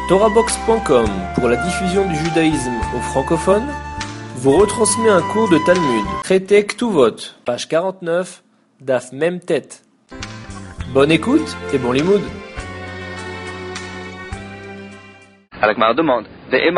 TorahBox.com, pour la diffusion du judaïsme aux francophones, vous retransmet un cours de Talmud, traité Ktuvot, page 49, Daf Mem Tet. Bonne écoute et bon limoud. Alakmar demande,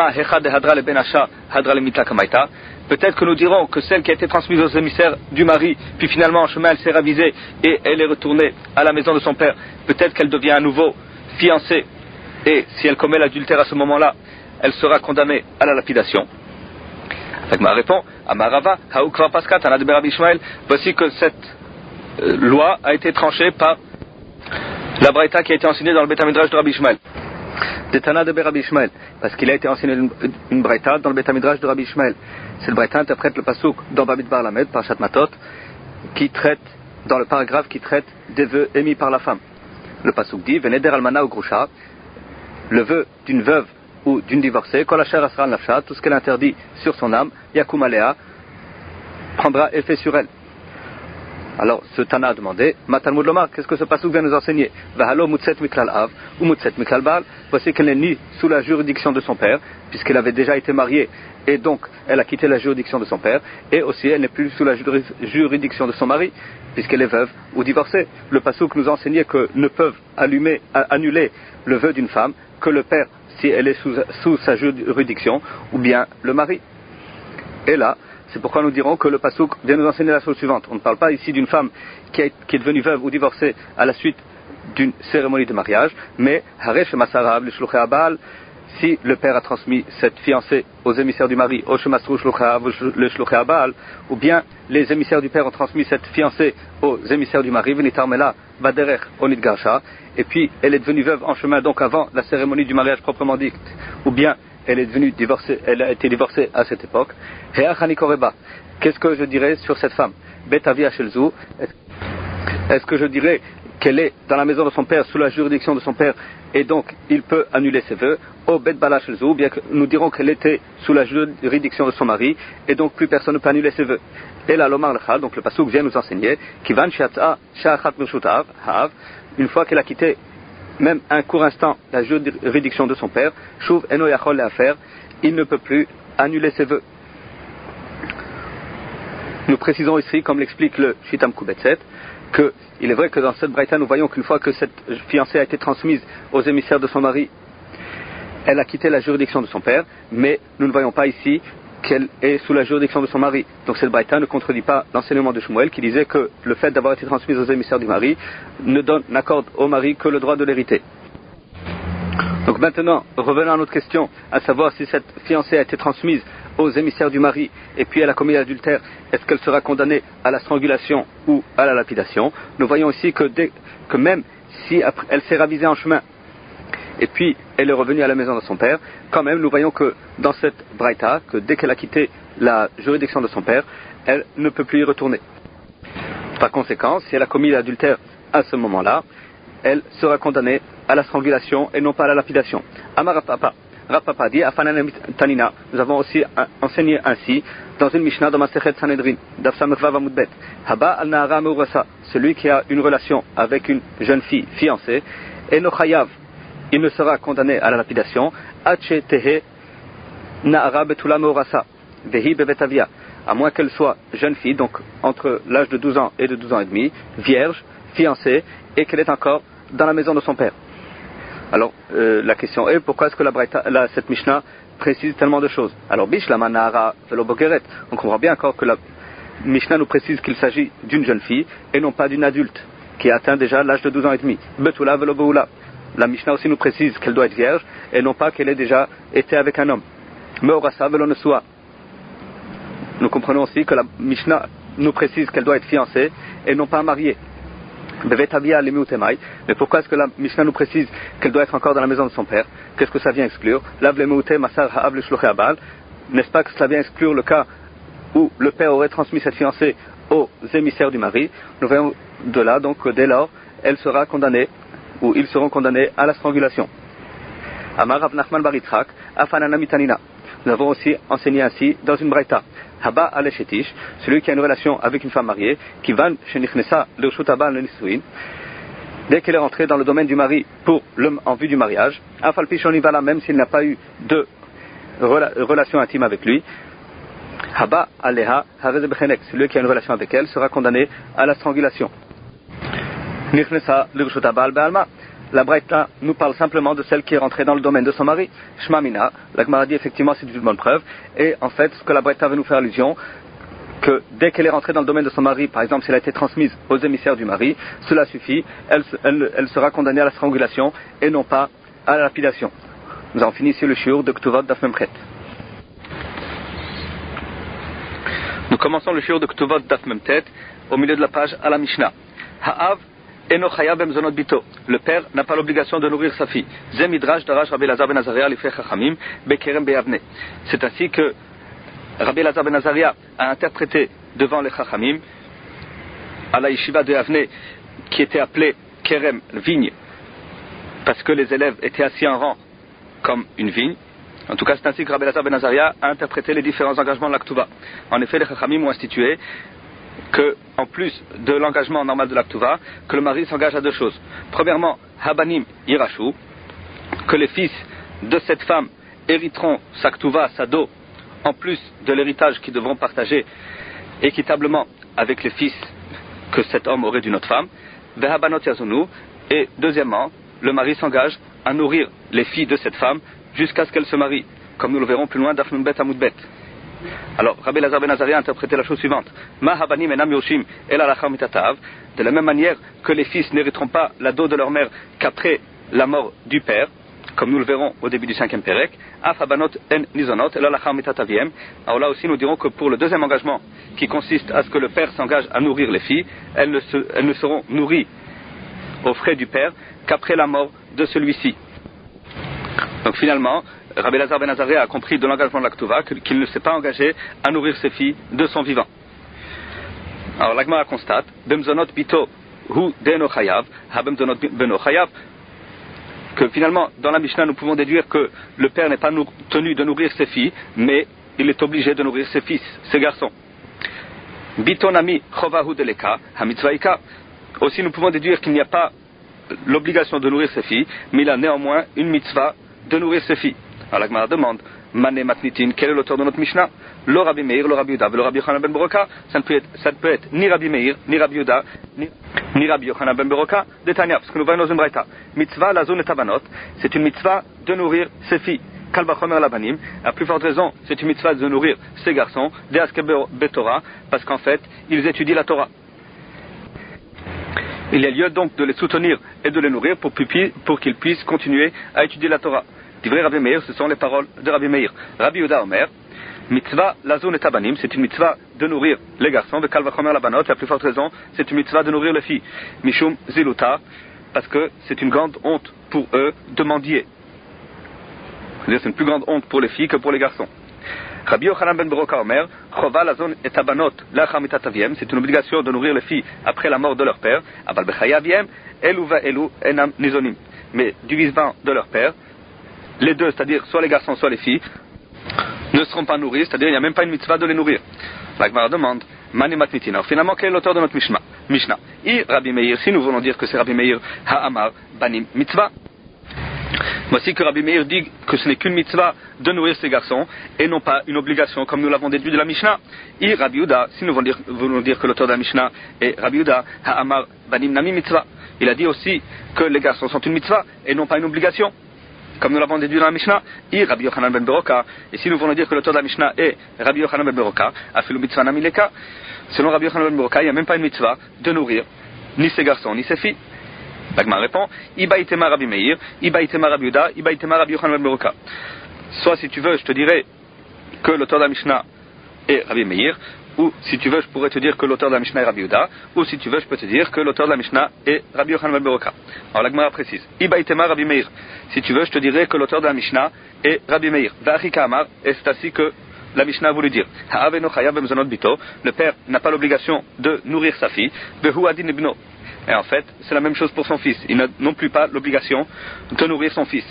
peut-être que nous dirons que celle qui a été transmise aux émissaires du mari, puis finalement en chemin elle s'est ravisée et elle est retournée à la maison de son père, peut-être qu'elle devient à nouveau fiancée, et si elle commet l'adultère à ce moment-là, elle sera condamnée à la lapidation. Alakmar répond, Amarava, Haukra Paskat, Anad Berabi Ishmael, voici que cette loi a été tranchée par la braïta qui a été enseignée dans le Beth Midrash de Rabbi Ishmael. De Tana de Rabbi Ishmael, parce qu'il a été enseigné une braïta dans le Beth Midrash de Rabbi Ishmael. Cette braïta interprète le pasuk dans Bamidbar Lamed, par Shat Matot, qui traite, dans le paragraphe qui traite des vœux émis par la femme. Le pasuk dit, Veneder almana ou grusha, le vœu d'une veuve ou d'une divorcée, kol asher asra al nafsha, tout ce qu'elle interdit sur son âme, yakum alea, prendra effet sur elle. Alors, ce Tana a demandé, Matalmud Lomar, qu'est-ce que ce pasuk vient nous enseigner? Vahalo mutset miklal av, ou mutset miklal baal, voici qu'elle n'est ni sous la juridiction de son père, puisqu'elle avait déjà été mariée, et donc elle a quitté la juridiction de son père, et aussi elle n'est plus sous la juridiction de son mari, puisqu'elle est veuve ou divorcée. Le pasuk nous a enseigné que ne peuvent annuler le vœu d'une femme que le père, si elle est sous sa juridiction, ou bien le mari. Et là, c'est pourquoi nous dirons que le pasuk vient nous enseigner la chose suivante. On ne parle pas ici d'une femme qui est devenue veuve ou divorcée à la suite d'une cérémonie de mariage, mais si le père a transmis cette fiancée aux émissaires du mari, ou bien les émissaires du père ont transmis cette fiancée aux émissaires du mari, et puis elle est devenue veuve en chemin, donc avant la cérémonie du mariage proprement dite, ou bien elle est devenue divorcée, elle a été divorcée à cette époque. Qu'est-ce que je dirais sur cette femme? Est-ce que je dirais qu'elle est dans la maison de son père, sous la juridiction de son père, et donc il peut annuler ses vœux? Ou bien que nous dirons qu'elle était sous la juridiction de son mari, et donc plus personne ne peut annuler ses vœux. Et là, l'Omar Lecha, donc le pasuk vient nous enseigner, une fois qu'elle a quitté même un court instant la juridiction de son père, Shuv eno yachol le'afer, il ne peut plus annuler ses vœux. Nous précisons ici, comme l'explique le Shitam Kubetset, que il est vrai que dans cette braïta nous voyons qu'une fois que cette fiancée a été transmise aux émissaires de son mari, elle a quitté la juridiction de son père, mais nous ne voyons pas ici qu'elle est sous la juridiction de son mari. Donc cette braïta ne contredit pas l'enseignement de Shmuel qui disait que le fait d'avoir été transmise aux émissaires du mari n'accorde au mari que le droit de l'hériter. Donc maintenant, revenons à notre question, à savoir si cette fiancée a été transmise aux émissaires du mari et puis elle a commis l'adultère, est-ce qu'elle sera condamnée à la strangulation ou à la lapidation? Nous voyons ici que même si elle s'est ravisée en chemin et puis elle est revenue à la maison de son père, quand même nous voyons que dans cette braïta, que dès qu'elle a quitté la juridiction de son père, elle ne peut plus y retourner. Par conséquent, si elle a commis l'adultère à ce moment-là, elle sera condamnée à la strangulation et non pas à la lapidation. Amar Rapapa dit, Afanan Tanina, nous avons aussi enseigné ainsi dans une Mishnah dans Masechet Sanhedrin, Daf Samech Vav Amud Bet, Haba al Nahara Meurasa, celui qui a une relation avec une jeune fille fiancée, Eno Chayav, il ne sera condamné à la lapidation, Ache Tehe Nahara Betula Meurasa, Vehi Bevetavia, à moins qu'elle soit jeune fille, donc entre l'âge de 12 ans et de 12 ans et demi, vierge, fiancée, et qu'elle est encore dans la maison de son père. Alors, la question est, pourquoi est-ce que cette Mishnah précise tellement de choses? Alors, Bishlama Nahara Velo Bogeret, on comprend bien encore que la Mishnah nous précise qu'il s'agit d'une jeune fille et non pas d'une adulte qui a atteint déjà l'âge de 12 ans et demi. Betula Velo Beula. La Mishnah aussi nous précise qu'elle doit être vierge et non pas qu'elle ait déjà été avec un homme. Meorasa Velo Nesua. Nous comprenons aussi que la Mishnah nous précise qu'elle doit être fiancée et non pas mariée. Mais pourquoi est-ce que la Mishnah nous précise qu'elle doit être encore dans la maison de son père? Qu'est-ce que ça vient exclure? N'est-ce pas que cela vient exclure le cas où le père aurait transmis cette fiancée aux émissaires du mari? Nous voyons de là, donc dès lors, elle sera condamnée, ou ils seront condamnés à la strangulation. Amar Rav Nachman bar Yitzchak, Afanana mitanina. Nous avons aussi enseigné ainsi dans une braïta. Haba aleshetish, celui qui a une relation avec une femme mariée, qui van shenichnesa l'irshut haba le nisuin, dès qu'elle est rentrée dans le domaine du mari en vue du mariage, Afalpichonivala, même s'il n'a pas eu de relation intime avec lui, Haba Aleha Harezebechenek, celui qui a une relation avec elle sera condamné à la strangulation. Nichnesa Lirshota Baal Be'alma. La Braïta nous parle simplement de celle qui est rentrée dans le domaine de son mari. Shma Mina, la Gemara dit effectivement c'est une bonne preuve. Et en fait, ce que la Braïta veut nous faire allusion, que dès qu'elle est rentrée dans le domaine de son mari, par exemple si elle a été transmise aux émissaires du mari, cela suffit, elle sera condamnée à la strangulation et non pas à la lapidation. Nous avons fini ici le shiur de Ktuvot Daf Memchet. Nous commençons le shiur de Ktuvot Daf Memchet au milieu de la page à la Mishnah. Ha'av eno chayav bemzonot bito. Le père n'a pas l'obligation de nourrir sa fille. Zem midrash darash Rabbi Elazar ben Azariah lifnei chachamim bekerem beyavne. C'est ainsi que Rabbi Elazar ben Azariah a interprété devant les chachamim à la yeshiva de Yavne, qui était appelée kerem, vigne, parce que les élèves étaient assis en rang comme une vigne. En tout cas, c'est ainsi que Rabbi Elazar ben Azariah a interprété les différents engagements de l'Aktuva. En effet, les chachamim ont institué que, en plus de l'engagement normal de l'Aktuva, que le mari s'engage à deux choses. Premièrement, Habanim Irashu, que les fils de cette femme hériteront sa Ktuva, sa do, en plus de l'héritage qu'ils devront partager équitablement avec les fils que cet homme aurait d'une autre femme. Vehabanot Yazunu, et deuxièmement, le mari s'engage à nourrir les filles de cette femme jusqu'à ce qu'elles se marient, comme nous le verrons plus loin d'Afnun Bet Amoudbet. Alors, Rabbi Elazar ben Azariah a interprété la chose suivante. Ma habanim enam yoshim el alachar mitatav. De la même manière que les fils n'hériteront pas la dot de leur mère qu'après la mort du père, comme nous le verrons au début du 5e Pérec, af habanot en nizonot el alachar mitataviem. Alors là aussi, nous dirons que pour le deuxième engagement, qui consiste à ce que le père s'engage à nourrir les filles, elles ne seront nourries aux frais du père qu'après la mort de celui-ci. Donc finalement, Rabbi Elazar ben Azariah a compris de l'engagement de l'Aktuva qu'il ne s'est pas engagé à nourrir ses filles de son vivant. Alors la Gemara constate, Bemzonot bito hu deno chayav, ha bemzonot beno chayav, que finalement dans la Mishnah nous pouvons déduire que le père n'est pas tenu de nourrir ses filles, mais il est obligé de nourrir ses fils, ses garçons. Bitonami chovahu deleka ha mitzvaika. Aussi nous pouvons déduire qu'il n'y a pas l'obligation de nourrir ses filles, mais il a néanmoins une mitzvah de nourrir ses filles. Alors la Gemara demande, Mané Matnitin, quel est l'auteur de notre Mishnah? Le Rabbi Meir, le Rabbi Yehuda, le Rabbi Yochanan ben Beroka. Ça ne peut être ni Rabbi Meir, ni Rabbi Yehuda, ni Rabbi Yochanan ben Beroka de Tanya, parce que nous voyons dans une braïta. Mitzvah la zone et tabanot, c'est une mitzvah de nourrir ses filles. Kalbachomer labanim, à plus forte raison, c'est une mitzvah de nourrir ses garçons, de Aske Betorah, parce qu'en fait, ils étudient la Torah. Il y a lieu donc de les soutenir et de les nourrir pour qu'ils puissent continuer à étudier la Torah. Divrei Rabbi Meir, ce sont les paroles de Rabbi Meir. Rabbi Yehuda Omer, mitzvah lazon et tabanim, c'est une mitzvah de nourrir les garçons, de kalvachomer la banot, et à plus forte raison, c'est une mitzvah de nourrir les filles. Mishum ziluta, parce que c'est une grande honte pour eux de mendier. C'est-à-dire c'est une plus grande honte pour les filles que pour les garçons. Rabbi Yochanan ben Beroka Omer, chova lazon et tabanot lachar mitataviem, c'est une obligation de nourrir les filles après la mort de leur père, abal bechayaviem, elu va elu enam nizonim. Mais du vivant de leur père, les deux, c'est-à-dire soit les garçons, soit les filles, ne seront pas nourris, c'est-à-dire il n'y a même pas une mitzvah de les nourrir. La Gemara demande, Mani Matnitin. Alors finalement, quel est l'auteur de notre Mishnah? I Rabbi Meir, si nous voulons dire que c'est Rabbi Meir, Ha'amar, Banim, mitzvah. Voici que Rabbi Meir dit que ce n'est qu'une mitzvah de nourrir ses garçons et non pas une obligation comme nous l'avons déduit de la Mishnah. I Rabbi Yehuda, si nous voulons dire que l'auteur de la Mishnah est Rabbi Yehuda, Ha'amar, Banim, Nami, mitzvah. Il a dit aussi que les garçons sont une mitzvah et non pas une obligation. Comme nous l'avons déduit dans la Mishnah, I Rabbi Yochanan ben Beroka, et si nous voulons dire que l'auteur de la Mishnah est Rabbi Yochanan ben Beroka, afilu mitzvah namileka, selon Rabbi Yochanan ben Beroka, il n'y a même pas une mitzvah de nourrir ni ses garçons ni ses filles. La Gemara répond, Iba itema Rabbi Meir, Iba itema Rabbi Yehuda, Iba itema Rabbi Yochanan ben Beroka. Soit si tu veux, je te dirais que l'auteur de la Mishnah est Rabbi Meir, ou si tu veux, je pourrais te dire que l'auteur de la Mishnah est Rabbi Yehuda, ou si tu veux, je peux te dire que l'auteur de la Mishnah est Rabbi Yochanan ben Beroka. Alors la Gemara précise, Iba itema Rabbi Meir. Si tu veux, je te dirais que l'auteur de la Mishnah est Rabbi Meir. Va'achika amar, et c'est ainsi que la Mishnah a voulu dire. Ha'aveno chayav bemzonot bito, le père n'a pas l'obligation de nourrir sa fille. Vehu adin ibno. Et en fait, c'est la même chose pour son fils. Il n'a non plus pas l'obligation de nourrir son fils.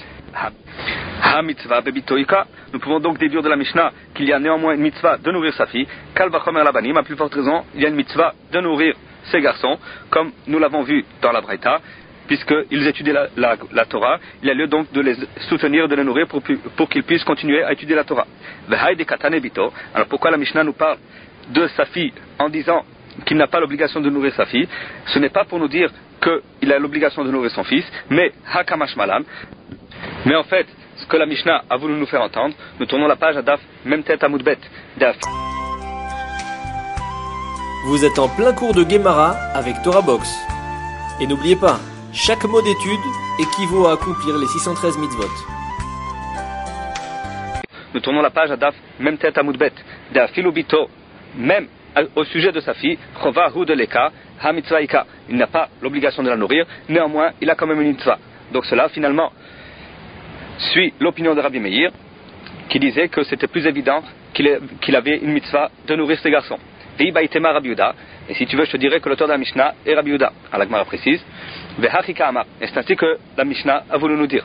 Ha mitzvah bebitoika. Nous pouvons donc déduire de la Mishnah qu'il y a néanmoins une mitzvah de nourrir sa fille. Kal vachomer labanim, à plus forte raison, il y a une mitzvah de nourrir ses garçons, comme nous l'avons vu dans la Braïta. puisqu'ils étudiaient la Torah, il y a lieu donc de les soutenir, de les nourrir pour qu'ils puissent continuer à étudier la Torah. Alors pourquoi la Mishnah nous parle de sa fille en disant qu'il n'a pas l'obligation de nourrir sa fille? Ce n'est pas pour nous dire qu'il a l'obligation de nourrir son fils, mais hakamash malan. Mais en fait, ce que la Mishnah a voulu nous faire entendre, nous tournons la page à Daf Memtet Amoudbet. Daf. Vous êtes en plein cours de Gemara avec Torah Box. Et n'oubliez pas, chaque mot d'étude équivaut à accomplir les 613 mitzvot. Nous tournons la page à Daf Memtet Amoudbet. Daf Filubito, même au sujet de sa fille, Chova Hu de Leka, Ha Mitzvah Ika. Il n'a pas l'obligation de la nourrir, néanmoins, il a quand même une mitzvah. Donc cela, finalement, suit l'opinion de Rabbi Meir, qui disait que c'était plus évident qu'il avait une mitzvah de nourrir ses garçons. Et si tu veux, je te dirais que l'auteur de la Mishnah est Rabbi Yehuda. La Gemara précise. Et c'est ainsi que la Mishnah a voulu nous dire.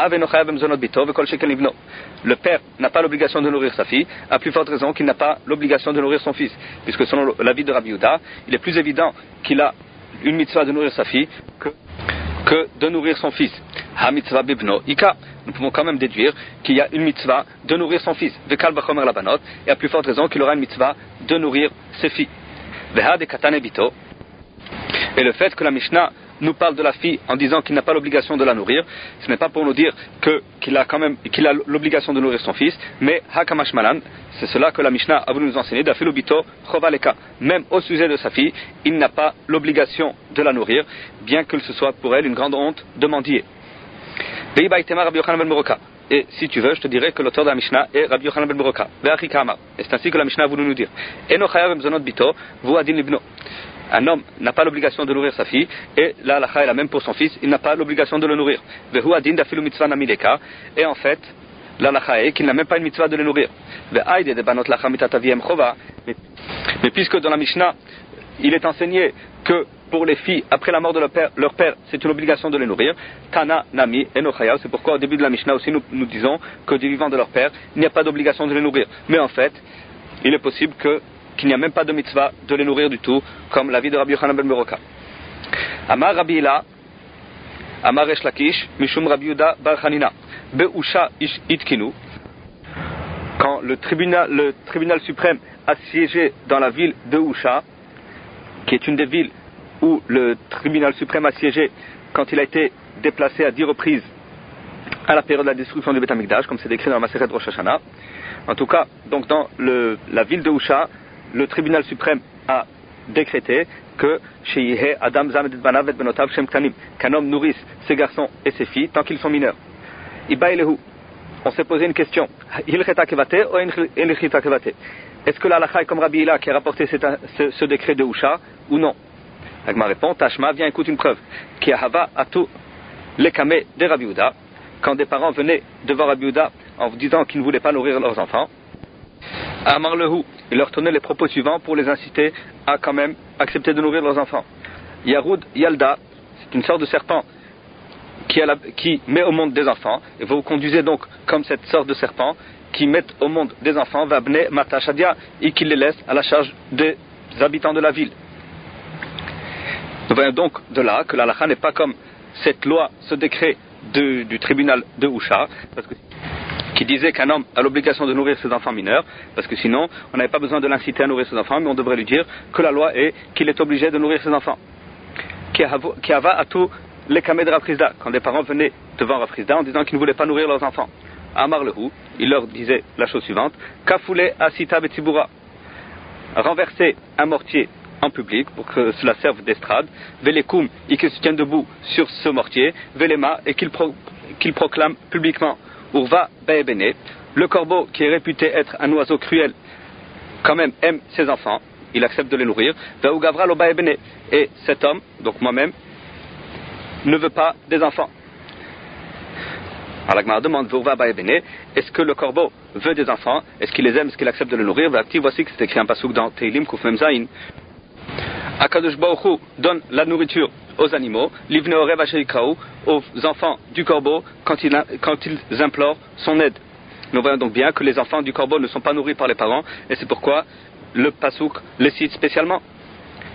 Le père n'a pas l'obligation de nourrir sa fille, à plus forte raison qu'il n'a pas l'obligation de nourrir son fils. Puisque selon l'avis de Rabbi Yehuda, il est plus évident qu'il a une mitzvah de nourrir sa fille que de nourrir son fils. Ha mitzvah bibno ika. Nous pouvons quand même déduire qu'il y a une mitzvah de nourrir son fils. Vekal bachomer labanot. Et à plus forte raison qu'il aura une mitzvah de nourrir ses filles. Veha de katane bito. Et le fait que la Mishnah nous parle de la fille en disant qu'il n'a pas l'obligation de la nourrir, ce n'est pas pour nous dire qu'il a l'obligation de nourrir son fils, mais hakamash malan, c'est cela que la Mishnah a voulu nous enseigner, d'afilu bito chovaleka. Même au sujet de sa fille, il n'a pas l'obligation de la nourrir, bien que ce soit pour elle une grande honte de mendier. Et si tu veux, je te dirais que l'auteur de la Mishnah est Rabbi Yochanan ben Beroka. Et c'est ainsi que la Mishnah a voulu nous dire. Un homme n'a pas l'obligation de nourrir sa fille, et la halakha est la même pour son fils, il n'a pas l'obligation de le nourrir. Et en fait, la halakha est qu'il n'a même pas une mitzvah de le nourrir. Mais puisque dans la Mishnah, il est enseigné que pour les filles, après la mort de leur père, c'est une obligation de les nourrir. Tana, Nami, Enochaya. C'est pourquoi au début de la Mishnah aussi nous disons que du vivant de leur père, il n'y a pas d'obligation de les nourrir. Mais en fait, il est possible qu'il n'y a même pas de mitzvah de les nourrir du tout, comme l'avis de Rabbi Yochanan ben Beroka. Amar Rabbi Hila, Amar Resh Lakish, Mishum Rabbi Yehuda bar Chanina, Be'usha ish itkinu. Quand le tribunal suprême a siégé dans la ville de Usha, qui est une des villes où le tribunal suprême a siégé quand il a été déplacé à 10 reprises à la période de la destruction du Beth Amikdash, comme c'est décrit dans la Maseret Rosh Hashanah. En tout cas, donc dans la ville de Usha, le tribunal suprême a décrété que qu'un homme nourrisse ses garçons et ses filles tant qu'ils sont mineurs. On s'est posé une question. Est-ce que la halakha est comme Rabbi Hila qui a rapporté ce décret de Usha ou non? Agma répond, Tashma, viens écoute une preuve. Qui ahava atu lekame de Rabbi Yehuda. Quand des parents venaient devant Rabbi Yehuda en disant qu'ils ne voulaient pas nourrir leurs enfants, Amar lehu, il leur tenait les propos suivants pour les inciter à quand même accepter de nourrir leurs enfants. Yarud Yalda, c'est une sorte de serpent qui met au monde des enfants, et vous conduisez donc comme cette sorte de serpent qui met au monde des enfants, Vabne Matashadia, et qui les laisse à la charge des habitants de la ville. Nous voyons donc de là que la halakha n'est pas comme cette loi, ce décret du tribunal de Usha, qui disait qu'un homme a l'obligation de nourrir ses enfants mineurs, parce que sinon on n'avait pas besoin de l'inciter à nourrir ses enfants, mais on devrait lui dire que la loi est qu'il est obligé de nourrir ses enfants. Qui ava à tout les kamé de Rav Chizda, quand des parents venaient devant Rav Chizda en disant qu'ils ne voulaient pas nourrir leurs enfants. Amar lehu, il leur disait la chose suivante, Kafoule asita betibura, renverser un mortier en public pour que cela serve d'estrade, Velekum, et qu'il se tienne debout sur ce mortier, Velema, et qu'il proclame publiquement Urva Baebene, le corbeau qui est réputé être un oiseau cruel, quand même aime ses enfants, il accepte de les nourrir, Vaugavra lo Baebene, et cet homme, donc moi-même, ne veut pas des enfants. Alors la Gemara demande Urva Baebene, est-ce que le corbeau veut des enfants, est-ce qu'il les aime, est-ce qu'il accepte de les nourrir? Voici que c'est écrit un pasuk dans Teilim Kuf Mem Zayin. Akadosh Baruch Hu donne la nourriture aux animaux, livne orev asherikraou, aux enfants du corbeau quand ils implorent son aide. Nous voyons donc bien que les enfants du corbeau ne sont pas nourris par les parents, et c'est pourquoi le pasuk les cite spécialement.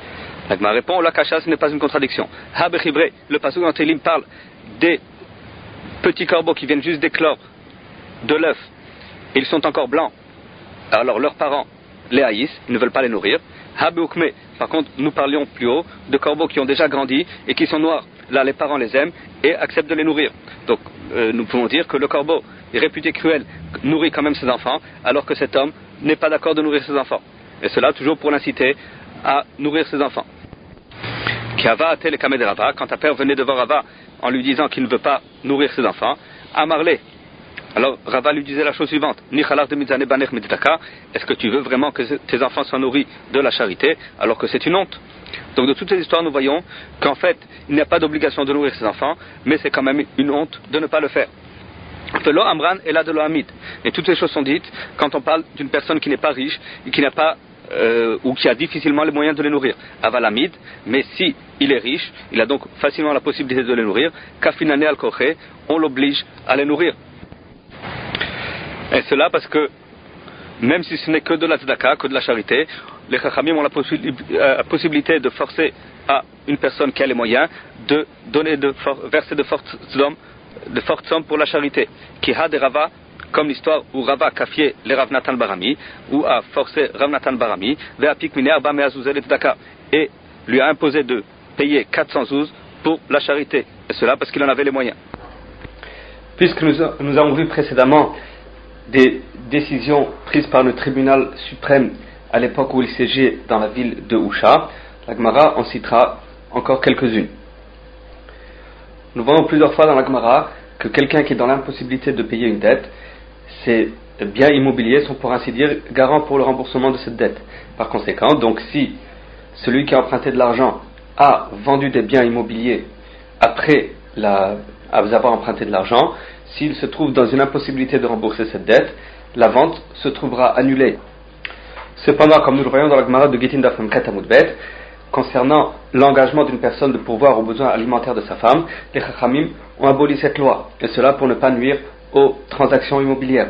La Gemara répond, la kasha, ce n'est pas une contradiction. Ha bechibre, le pasuk dans Télim parle des petits corbeaux qui viennent juste d'éclore de l'œuf, et ils sont encore blancs. Alors leurs parents les haïssent, ils ne veulent pas les nourrir. Ha beukme, par contre, nous parlions plus haut de corbeaux qui ont déjà grandi et qui sont noirs. Là, les parents les aiment et acceptent de les nourrir. Donc, nous pouvons dire que le corbeau est réputé cruel, nourrit quand même ses enfants, alors que cet homme n'est pas d'accord de nourrir ses enfants. Et cela toujours pour l'inciter à nourrir ses enfants. Quand un père venait devant Rava en lui disant qu'il ne veut pas nourrir ses enfants, Amarle. Alors Rava lui disait la chose suivante: est-ce que tu veux vraiment que tes enfants soient nourris de la charité alors que c'est une honte? Donc de toutes ces histoires nous voyons qu'en fait il n'y a pas d'obligation de nourrir ses enfants, mais c'est quand même une honte de ne pas le faire. Velo Amran et là de l'Hamid. Et toutes ces choses sont dites quand on parle d'une personne qui n'est pas riche et qui n'a pas ou qui a difficilement les moyens de les nourrir. Avalamid, mais si il est riche, il a donc facilement la possibilité de les nourrir. Kafinane al koché, on l'oblige à les nourrir. Et cela parce que même si ce n'est que de la tzedaka, que de la charité, les chachamim ont la possibilité de forcer à une personne qui a les moyens de donner, verser de fortes sommes pour la charité. Kiha de Rava, comme l'histoire où Rava a kafié les Rav Natan Barami, ou a forcé Rav Natan Barami, et lui a imposé de payer 400 zouz pour la charité. Et cela parce qu'il en avait les moyens. Puisque nous avons vu précédemment des décisions prises par le tribunal suprême à l'époque où il siégeait dans la ville de Ousha, la Gemara en citera encore quelques-unes. Nous voyons plusieurs fois dans la Gemara que quelqu'un qui est dans l'impossibilité de payer une dette, ses biens immobiliers sont pour ainsi dire garants pour le remboursement de cette dette. Par conséquent, donc si celui qui a emprunté de l'argent a vendu des biens immobiliers après avoir emprunté de l'argent, s'il se trouve dans une impossibilité de rembourser cette dette, la vente se trouvera annulée. Cependant, comme nous le voyons dans la Gemara de Gittin Daf Memchet Amud Bet, concernant l'engagement d'une personne de pourvoir aux besoins alimentaires de sa femme, les Chachamim ont aboli cette loi, et cela pour ne pas nuire aux transactions immobilières.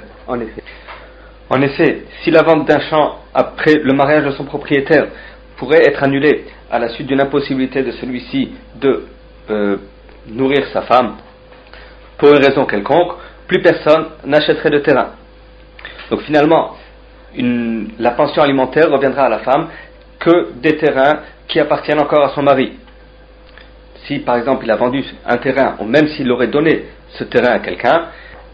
En effet, si la vente d'un champ après le mariage de son propriétaire pourrait être annulée à la suite d'une impossibilité de celui-ci de nourrir sa femme pour une raison quelconque, plus personne n'achèterait de terrain. Donc finalement, la pension alimentaire reviendra à la femme que des terrains qui appartiennent encore à son mari. Si par exemple il a vendu un terrain, ou même s'il aurait donné ce terrain à quelqu'un,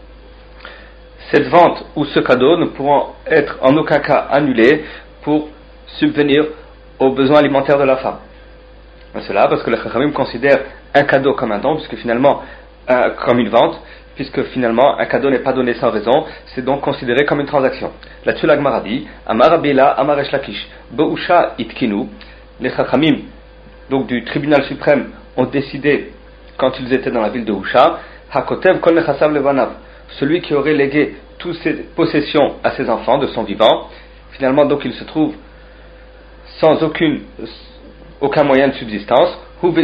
cette vente ou ce cadeau ne pourront être en aucun cas annulés pour subvenir aux besoins alimentaires de la femme. Cela parce que les Chachamim considèrent un cadeau comme un don, puisque finalement, comme une vente, puisque finalement un cadeau n'est pas donné sans raison, c'est donc considéré comme une transaction. Là-dessus la Gemara dit, Amar Abela, Amar Resh Lakish, Be'usha itkinu, les Chachamim, donc du tribunal suprême, ont décidé, quand ils étaient dans la ville de Usha, Hakotev kol nechasav levanav, celui qui aurait légué toutes ses possessions à ses enfants de son vivant, finalement donc il se trouve sans aucun moyen de subsistance,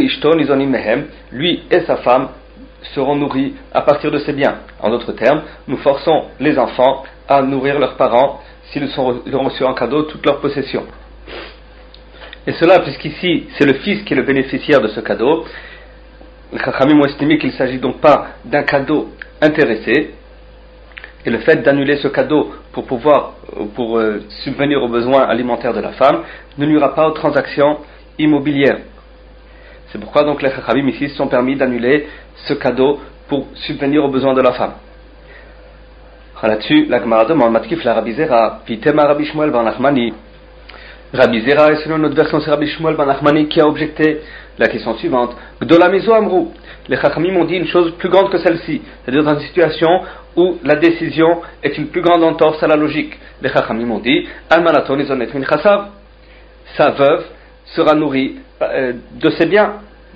lui et sa femme seront nourris à partir de ses biens. En d'autres termes, nous forçons les enfants à nourrir leurs parents s'ils ont reçu en cadeau toutes leurs possessions. Et cela puisqu'ici c'est le fils qui est le bénéficiaire de ce cadeau, les Chachamim ont estimé qu'il ne s'agit donc pas d'un cadeau intéressé, et le fait d'annuler ce cadeau pour subvenir aux besoins alimentaires de la femme ne nuira pas aux transactions immobilières. C'est pourquoi donc les Chachamim ici se sont permis d'annuler ce cadeau pour subvenir aux besoins de la femme. Là-dessus, la Gemara demande Matkif la Rabbi Zera, Pitema Rabbi Shmuel ben Nachmani. Rabbi Zera, et selon notre version, c'est Rabbi Shmuel ben Nachmani qui a objecté la question suivante. Gdola Mizo Amrou. Les Chachamim ont dit une chose plus grande que celle-ci, c'est-à-dire dans une situation où la décision est une plus grande entorse à la logique. Les Chachamim ont dit Almanaton izonet min chasav. Sa veuve sera nourrie de ses biens.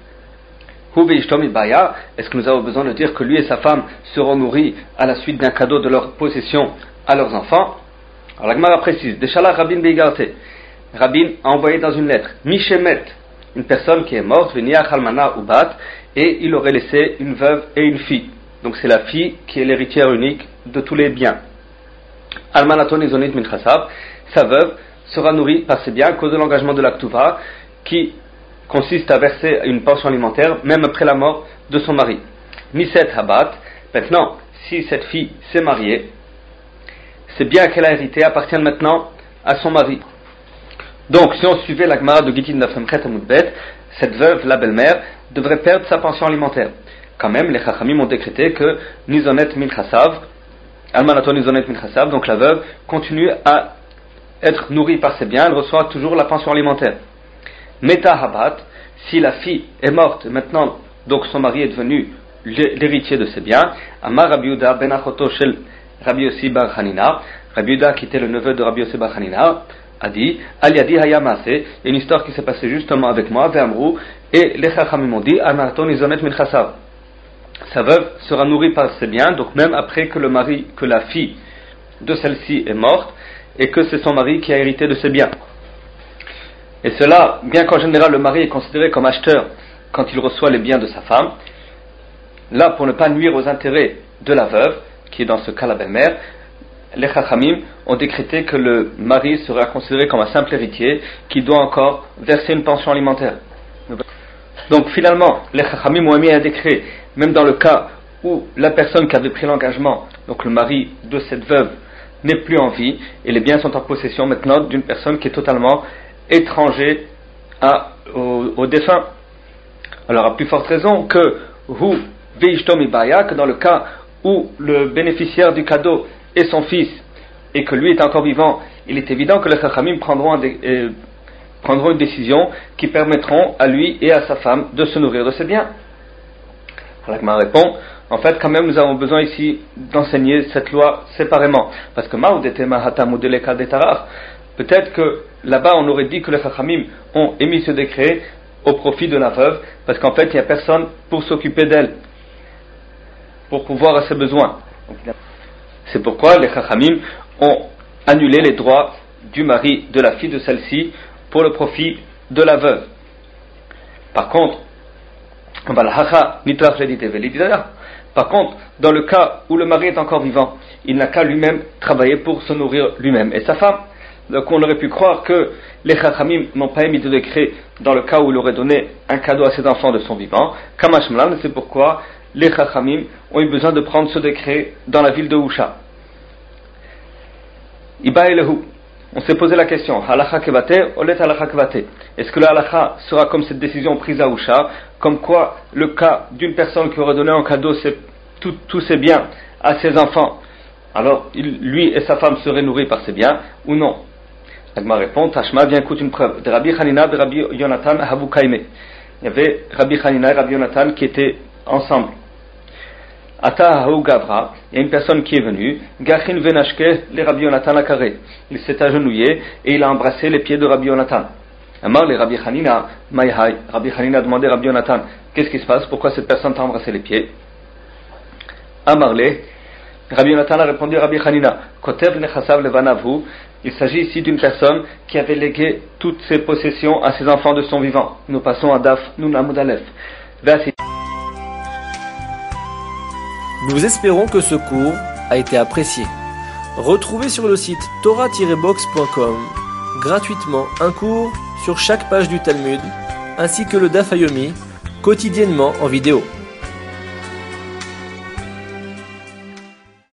Est-ce que nous avons besoin de dire que lui et sa femme seront nourris à la suite d'un cadeau de leur possession à leurs enfants? Alors la Gemara précise, Deshala Rabin Beigarte, Rabin a envoyé dans une lettre, Mishemet, une personne qui est morte, Venia Chalmana Ubat, et il aurait laissé une veuve et une fille. Donc c'est la fille qui est l'héritière unique de tous les biens. Almanaton Izonit Min Chasav, sa veuve sera nourrie par ses biens à cause de l'engagement de la Ktuva, qui consiste à verser une pension alimentaire même après la mort de son mari. Niset Habat, maintenant, si cette fille s'est mariée, ces biens qu'elle a hérités appartiennent maintenant à son mari. Donc, si on suivait la Gemara de Gittin Dafemchet Amoudbet, cette veuve, la belle-mère, devrait perdre sa pension alimentaire. Quand même, les Chachamim ont décrété que Nizonet Min Chassav, Almanato Nizonet Min Chassav, donc la veuve continue à être nourrie par ses biens, elle reçoit toujours la pension alimentaire. Meta Habat, si la fille est morte maintenant, donc son mari est devenu l'héritier de ses biens, Amar Rabbi Yehuda ben Achoto shel Rabbi Yossi bar Hanina, Rabbi Yehuda qui était le neveu de Rabbi Yossi bar Hanina, a dit, Al Yadi Hayamase, il y a une histoire qui s'est passée justement avec moi, Ve'amrou, et les Chachamim ont dit, Almanato Nizonet Min Chassav. Sa veuve sera nourrie par ses biens, donc même après que la fille de celle-ci est morte, et que c'est son mari qui a hérité de ses biens. Et cela, bien qu'en général le mari est considéré comme acheteur quand il reçoit les biens de sa femme, là pour ne pas nuire aux intérêts de la veuve, qui est dans ce cas la belle-mère, les Chachamim ont décrété que le mari sera considéré comme un simple héritier qui doit encore verser une pension alimentaire. Donc finalement, les Chachamim ont émis un décret, même dans le cas où la personne qui avait pris l'engagement, donc le mari de cette veuve, n'est plus en vie, et les biens sont en possession maintenant d'une personne qui est totalement étranger au défunt. Alors à plus forte raison que que dans le cas où le bénéficiaire du cadeau est son fils, et que lui est encore vivant, il est évident que les Chachamim prendront une décision qui permettront à lui et à sa femme de se nourrir de ses biens. Alors Agma répond, en fait quand même nous avons besoin ici d'enseigner cette loi séparément, parce que peut-être que là-bas on aurait dit que les Chachamim ont émis ce décret au profit de la veuve, parce qu'en fait il n'y a personne pour s'occuper d'elle, pour pouvoir à ses besoins. C'est pourquoi les Chachamim ont annulé les droits du mari de la fille de celle-ci pour le profit de la veuve. Par contre, dans le cas où le mari est encore vivant, il n'a qu'à lui-même travailler pour se nourrir lui-même et sa femme. Donc on aurait pu croire que les Chachamim n'ont pas émis de décret dans le cas où il aurait donné un cadeau à ses enfants de son vivant. Kamashmalan, c'est pourquoi les Chachamim ont eu besoin de prendre ce décret dans la ville de Husha. Iba Elehu. On s'est posé la question, halakha kebate, olet halakha kebate. Est-ce que la halakha sera comme cette décision prise à Husha, comme quoi le cas d'une personne qui aurait donné en cadeau tous ses biens à ses enfants, alors lui et sa femme seraient nourris par ses biens, ou non? Agma répond, Tashma, bien écoute une preuve. De Rabbi Hanina et Rabbi Yonatan Havu Kaime. Il y avait Rabbi Hanina et Rabbi Yonatan qui étaient ensemble. Ata Haou Gavra, il y a une personne qui est venue, Gachin Venashke, les Rabbi Yonatan Akare. Il s'est agenouillé et il a embrassé les pieds de Rabbi Yonatan. Amar les Rabbi Hanina, Maïhaï. Rabbi Hanina a demandé à Rabbi Yonatan, qu'est-ce qui se passe? Pourquoi cette personne t'a embrassé les pieds? Amarle, Rabbi Yonatan a répondu à Rabbi Hanina, Kotev Nechasav Levanavu. Il s'agit ici d'une personne qui avait légué toutes ses possessions à ses enfants de son vivant. Nous passons à Daf Nun Amud Aleph. Nous espérons que ce cours a été apprécié. Retrouvez sur le site torah-box.com gratuitement un cours sur chaque page du Talmud, ainsi que le Daf Yomi, quotidiennement en vidéo.